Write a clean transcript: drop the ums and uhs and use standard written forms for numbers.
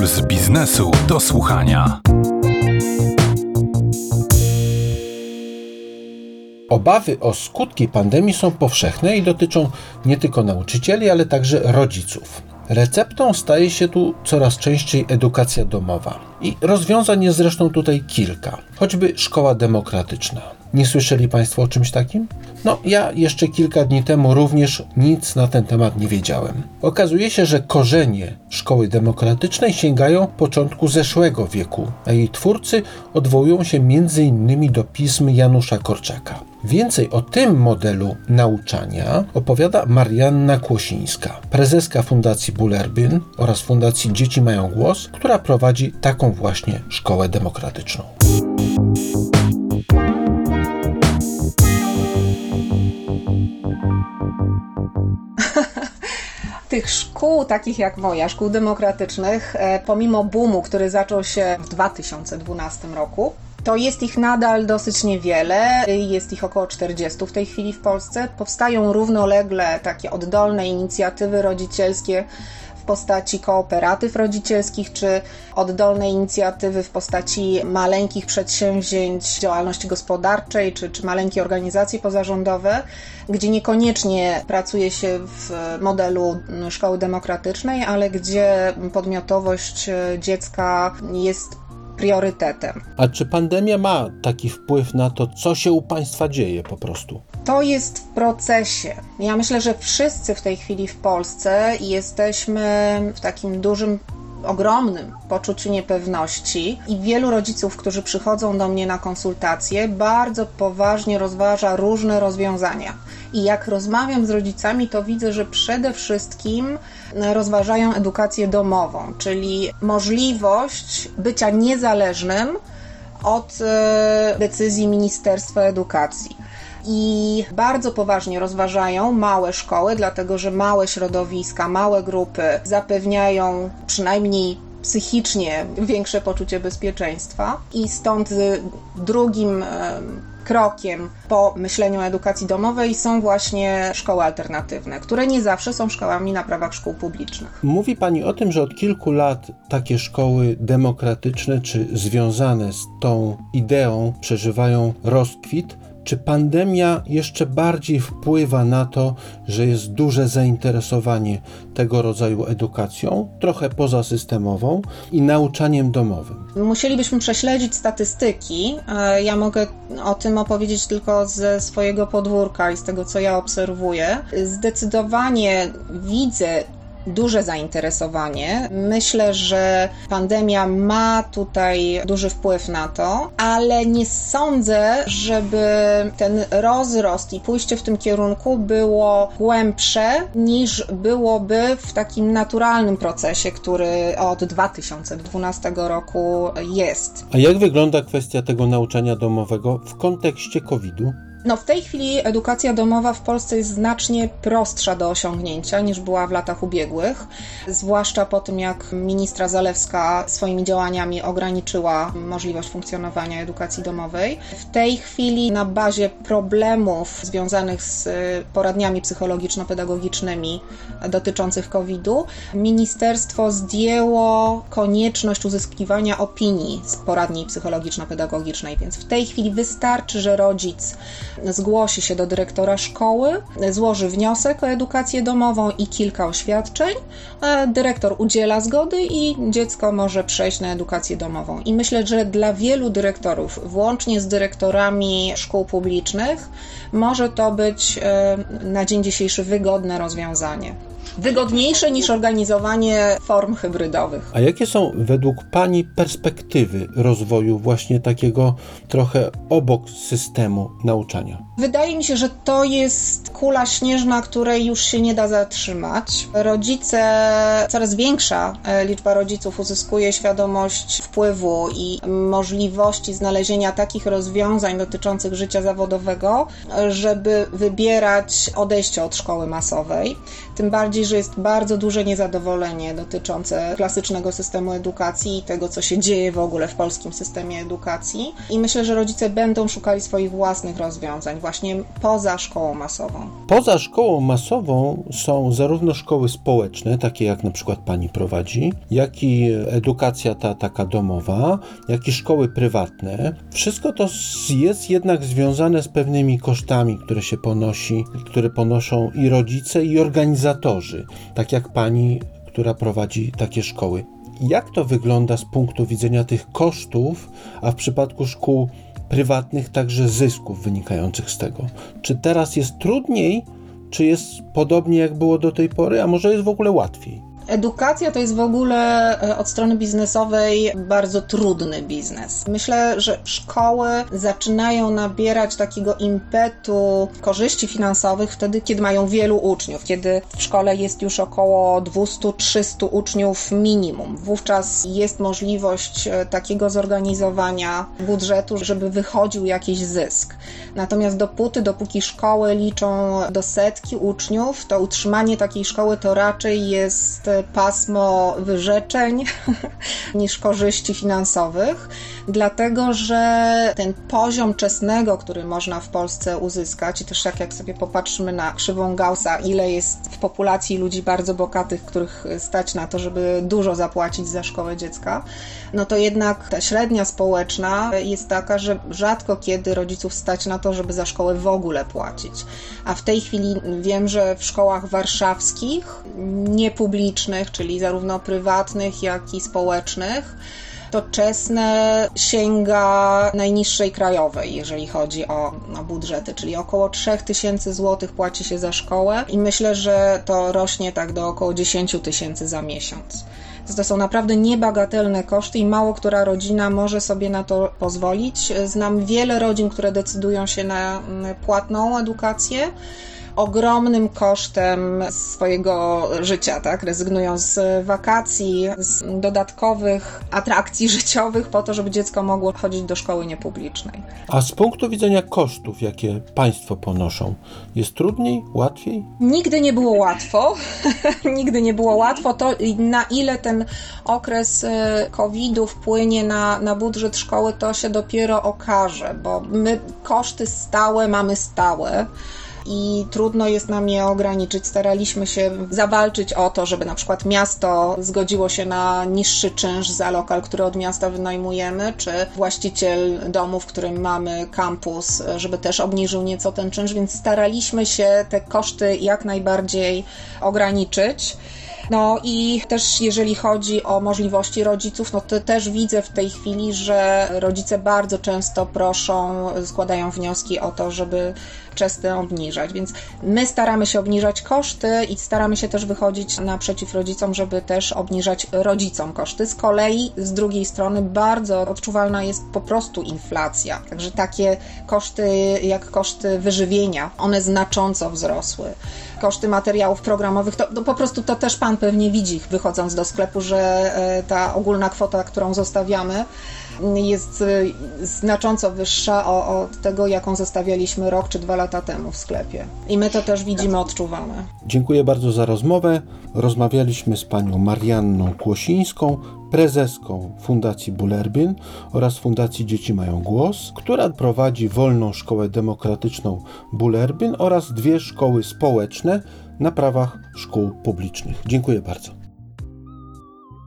Z biznesu do słuchania. Obawy o skutki pandemii są powszechne i dotyczą nie tylko nauczycieli, ale także rodziców. Receptą staje się tu coraz częściej edukacja domowa. I rozwiązań jest zresztą tutaj kilka. Choćby szkoła demokratyczna. Nie słyszeli Państwo o czymś takim? Ja jeszcze kilka dni temu również nic na ten temat nie wiedziałem. Okazuje się, że korzenie szkoły demokratycznej sięgają początku zeszłego wieku, a jej twórcy odwołują się m.in. do pism Janusza Korczaka. Więcej o tym modelu nauczania opowiada Marianna Kłosińska, prezeska Fundacji Bullerbyn oraz Fundacji Dzieci Mają Głos, która prowadzi taką właśnie szkołę demokratyczną. Tych szkół, takich jak moja, szkół demokratycznych, pomimo boomu, który zaczął się w 2012 roku, to jest ich nadal dosyć niewiele, jest ich około 40 w tej chwili w Polsce. Powstają równolegle takie oddolne inicjatywy rodzicielskie w postaci kooperatyw rodzicielskich, czy oddolne inicjatywy w postaci maleńkich przedsięwzięć działalności gospodarczej, czy maleńkie organizacje pozarządowe, gdzie niekoniecznie pracuje się w modelu szkoły demokratycznej, ale gdzie podmiotowość dziecka jest priorytetem. A czy pandemia ma taki wpływ na to, co się u Państwa dzieje po prostu? To jest w procesie. Ja myślę, że wszyscy w tej chwili w Polsce jesteśmy w takim dużym, ogromnym poczuciu niepewności i wielu rodziców, którzy przychodzą do mnie na konsultacje, bardzo poważnie rozważa różne rozwiązania. I jak rozmawiam z rodzicami, to widzę, że przede wszystkim rozważają edukację domową, czyli możliwość bycia niezależnym od decyzji Ministerstwa Edukacji. I bardzo poważnie rozważają małe szkoły, dlatego że małe środowiska, małe grupy zapewniają przynajmniej psychicznie większe poczucie bezpieczeństwa. I stąd drugim krokiem po myśleniu o edukacji domowej są właśnie szkoły alternatywne, które nie zawsze są szkołami na prawach szkół publicznych. Mówi Pani o tym, że od kilku lat takie szkoły demokratyczne czy związane z tą ideą przeżywają rozkwit. Czy pandemia jeszcze bardziej wpływa na to, że jest duże zainteresowanie tego rodzaju edukacją, trochę pozasystemową i nauczaniem domowym? Musielibyśmy prześledzić statystyki. Ja mogę o tym opowiedzieć tylko ze swojego podwórka i z tego, co ja obserwuję. Zdecydowanie widzę duże zainteresowanie. Myślę, że pandemia ma tutaj duży wpływ na to, ale nie sądzę, żeby ten rozrost i pójście w tym kierunku było głębsze niż byłoby w takim naturalnym procesie, który od 2012 roku jest. A jak wygląda kwestia tego nauczania domowego w kontekście COVID-u? W tej chwili edukacja domowa w Polsce jest znacznie prostsza do osiągnięcia niż była w latach ubiegłych, zwłaszcza po tym, jak ministra Zalewska swoimi działaniami ograniczyła możliwość funkcjonowania edukacji domowej. W tej chwili na bazie problemów związanych z poradniami psychologiczno-pedagogicznymi dotyczących COVID-u ministerstwo zdjęło konieczność uzyskiwania opinii z poradni psychologiczno-pedagogicznej, więc w tej chwili wystarczy, że rodzic zgłosi się do dyrektora szkoły, złoży wniosek o edukację domową i kilka oświadczeń, dyrektor udziela zgody i dziecko może przejść na edukację domową. I myślę, że dla wielu dyrektorów, włącznie z dyrektorami szkół publicznych, może to być na dzień dzisiejszy wygodne rozwiązanie. Wygodniejsze niż organizowanie form hybrydowych. A jakie są według Pani perspektywy rozwoju właśnie takiego trochę obok systemu nauczania? Wydaje mi się, że to jest kula śnieżna, której już się nie da zatrzymać. Coraz większa liczba rodziców uzyskuje świadomość wpływu i możliwości znalezienia takich rozwiązań dotyczących życia zawodowego, żeby wybierać odejście od szkoły masowej. Tym bardziej, że jest bardzo duże niezadowolenie dotyczące klasycznego systemu edukacji i tego, co się dzieje w ogóle w polskim systemie edukacji. I myślę, że rodzice będą szukali swoich własnych rozwiązań. rozwiązań właśnie poza szkołą masową? Poza szkołą masową są zarówno szkoły społeczne, takie jak na przykład pani prowadzi, jak i edukacja ta taka domowa, jak i szkoły prywatne. Wszystko to jest jednak związane z pewnymi kosztami, które ponoszą i rodzice, i organizatorzy, tak jak pani, która prowadzi takie szkoły. Jak to wygląda z punktu widzenia tych kosztów, a w przypadku szkół prywatnych także zysków wynikających z tego? Czy teraz jest trudniej, czy jest podobnie jak było do tej pory, a może jest w ogóle łatwiej? Edukacja to jest w ogóle od strony biznesowej bardzo trudny biznes. Myślę, że szkoły zaczynają nabierać takiego impetu korzyści finansowych wtedy, kiedy mają wielu uczniów, kiedy w szkole jest już około 200-300 uczniów minimum. Wówczas jest możliwość takiego zorganizowania budżetu, żeby wychodził jakiś zysk. Natomiast dopóki szkoły liczą do setki uczniów, to utrzymanie takiej szkoły to raczej jest pasmo wyrzeczeń niż korzyści finansowych, dlatego że ten poziom czesnego, który można w Polsce uzyskać, i też jak sobie popatrzymy na krzywą Gaussa, ile jest w populacji ludzi bardzo bogatych, których stać na to, żeby dużo zapłacić za szkołę dziecka, no to jednak ta średnia społeczna jest taka, że rzadko kiedy rodziców stać na to, żeby za szkołę w ogóle płacić. A w tej chwili wiem, że w szkołach warszawskich, niepublicznych, czyli zarówno prywatnych, jak i społecznych, to czesne sięga najniższej krajowej, jeżeli chodzi o budżety, czyli około 3000 zł płaci się za szkołę i myślę, że to rośnie tak do około 10 000 za miesiąc. To są naprawdę niebagatelne koszty i mało która rodzina może sobie na to pozwolić. Znam wiele rodzin, które decydują się na płatną edukację, ogromnym kosztem swojego życia, tak? Rezygnują z wakacji, z dodatkowych atrakcji życiowych po to, żeby dziecko mogło chodzić do szkoły niepublicznej. A z punktu widzenia kosztów, jakie państwo ponoszą, jest trudniej, łatwiej? Nigdy nie było łatwo. Nigdy nie było łatwo. To na ile ten okres COVID-u wpłynie na budżet szkoły, to się dopiero okaże, bo my koszty stałe mamy stałe. I trudno jest nam je ograniczyć. Staraliśmy się zawalczyć o to, żeby na przykład miasto zgodziło się na niższy czynsz za lokal, który od miasta wynajmujemy, czy właściciel domu, w którym mamy kampus, żeby też obniżył nieco ten czynsz, więc staraliśmy się te koszty jak najbardziej ograniczyć. No i też jeżeli chodzi o możliwości rodziców, no to też widzę w tej chwili, że rodzice bardzo często proszą, składają wnioski o to, żeby czesne obniżać, więc my staramy się obniżać koszty i staramy się też wychodzić naprzeciw rodzicom, żeby też obniżać rodzicom koszty. Z kolei z drugiej strony bardzo odczuwalna jest po prostu inflacja, także takie koszty jak koszty wyżywienia, one znacząco wzrosły. Koszty materiałów programowych, to po prostu to też pan pewnie widzi, wychodząc do sklepu, że ta ogólna kwota, którą zostawiamy, jest znacząco wyższa od tego, jaką zostawialiśmy rok czy 2 lata temu w sklepie. I my to też widzimy, odczuwamy. Dziękuję bardzo za rozmowę. Rozmawialiśmy z panią Marianną Kłosińską, prezeską Fundacji Bullerbyn oraz Fundacji Dzieci Mają Głos, która prowadzi wolną szkołę demokratyczną Bullerbyn oraz 2 szkoły społeczne na prawach szkół publicznych. Dziękuję bardzo.